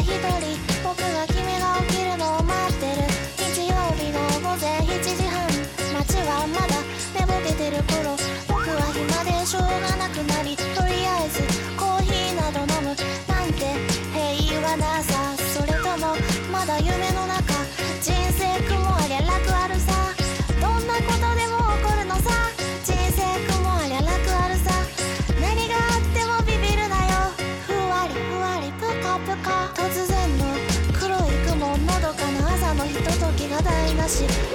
一人僕が君が起きるのを待ってる。日曜日の午前7時半、街はまだ寝ぼけてる頃、僕は暇でしょうがなくなり、とりあえずコーヒーなど飲むなんて平和なさ。それともまだ夢の中、人生雲ありゃ楽あるさ。どんなことでも起こるのさ、人生雲ありゃ楽あるさ。何があってもビビるなよ、ふわりふわりぷかぷか。突然の黒い雲、のどかな朝のひとときが台無し。